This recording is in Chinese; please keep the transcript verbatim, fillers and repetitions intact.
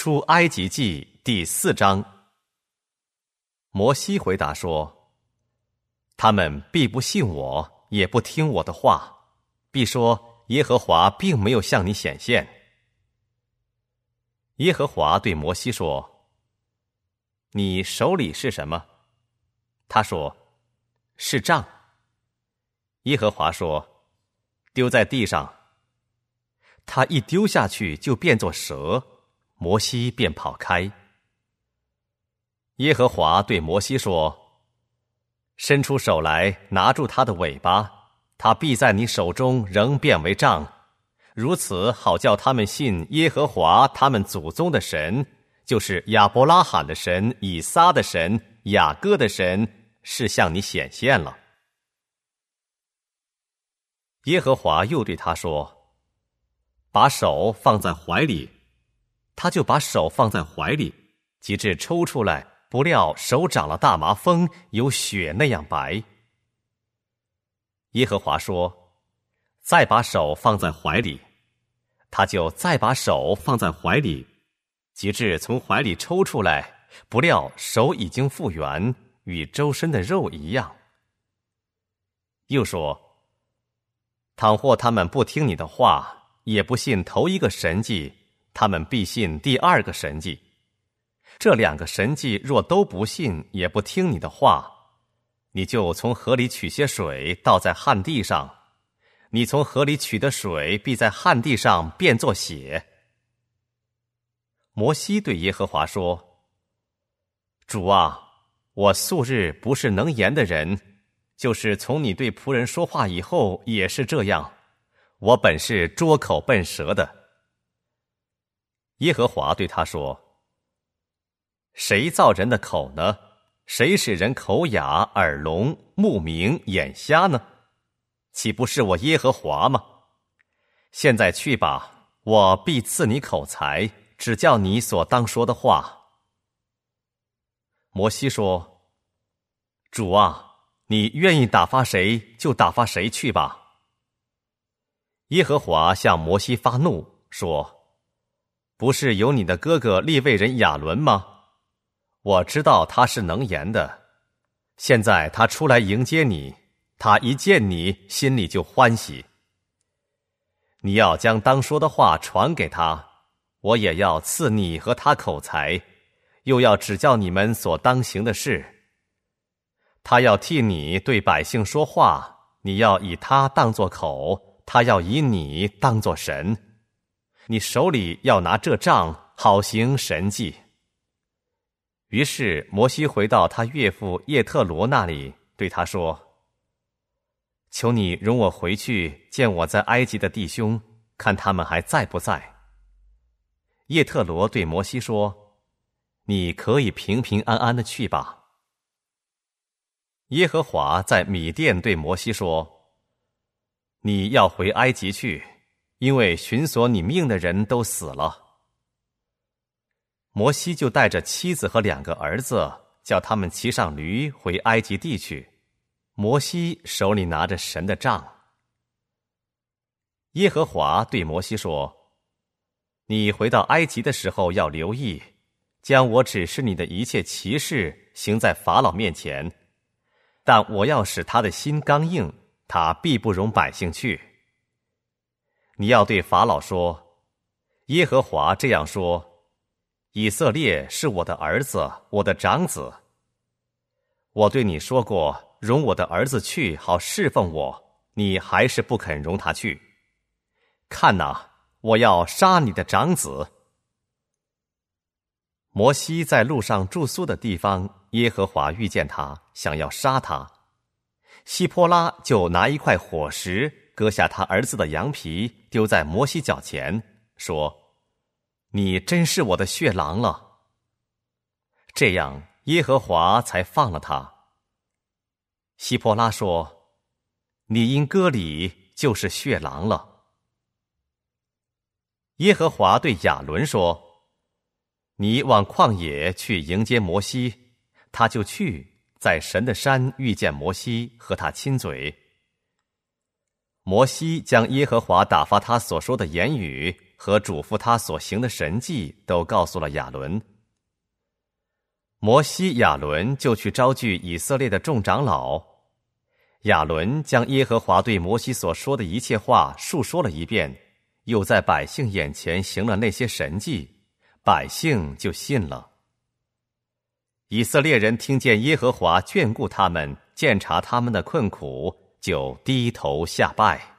出埃及记第四章。摩西回答说：他们必不信我，也不听我的话，必说耶和华并没有向你显现。耶和华对摩西说：你手里是什么？他说：是杖。耶和华说：丢在地上。他一丢下去，就变作蛇，摩西便跑开。耶和华对摩西说：伸出手来，拿住他的尾巴，他必在你手中仍变为杖，如此好叫他们信耶和华他们祖宗的神，就是亚伯拉罕的神、以撒的神、雅各的神，是向你显现了。耶和华又对他说：把手放在怀里。他就把手放在怀里，及至抽出来，不料手长了大麻风，有血那样白。耶和华说：再把手放在怀里。他就再把手放在怀里，及至从怀里抽出来，不料手已经复原，与周身的肉一样。又说：倘或他们不听你的话，也不信头一个神迹，他们必信第二个神迹。这两个神迹若都不信，也不听你的话，你就从河里取些水，倒在旱地上。你从河里取的水，必在旱地上变作血。摩西对耶和华说：主啊，我素日不是能言的人，就是从你对仆人说话以后也是这样，我本是拙口笨舌的。耶和华对他说：谁造人的口呢？谁使人口哑、耳聋、目明、眼瞎呢？岂不是我耶和华吗？现在去吧，我必赐你口才，指教你所当说的话。摩西说：主啊，你愿意打发谁，就打发谁去吧。耶和华向摩西发怒，说：不是有你的哥哥利未人亚伦吗？我知道他是能言的，现在他出来迎接你，他一见你，心里就欢喜。你要将当说的话传给他，我也要赐你和他口才，又要指教你们所当行的事。他要替你对百姓说话，你要以他当作口，他要以你当作神。你手里要拿这杖，好行神迹。于是摩西回到他岳父叶特罗那里，对他说：求你容我回去见我在埃及的弟兄，看他们还在不在。叶特罗对摩西说：你可以平平安安的去吧。耶和华在米甸对摩西说：你要回埃及去，因为寻索你命的人都死了。摩西就带着妻子和两个儿子，叫他们骑上驴回埃及地去。摩西手里拿着神的杖。耶和华对摩西说：你回到埃及的时候要留意，将我指示你的一切奇事行在法老面前，但我要使他的心刚硬，他必不容百姓去。你要对法老说：耶和华这样说，以色列是我的儿子，我的长子。我对你说过，容我的儿子去，好侍奉我，你还是不肯容他去。看哪，我要杀你的长子。摩西在路上住宿的地方，耶和华遇见他，想要杀他。希波拉就拿一块火石，割下他儿子的羊皮，丢在摩西脚前，说：你真是我的血狼了。这样耶和华才放了他。希波拉说：你因割礼，就是血狼了。耶和华对亚伦说：你往旷野去迎接摩西，他就去，在神的山遇见摩西，和他亲嘴。摩西将耶和华打发他所说的言语和嘱咐他所行的神迹都告诉了亚伦。摩西、亚伦就去招聚以色列的众长老。亚伦将耶和华对摩西所说的一切话述说了一遍，又在百姓眼前行了那些神迹，百姓就信了。以色列人听见耶和华眷顾他们，鉴察他们的困苦，就低头下拜。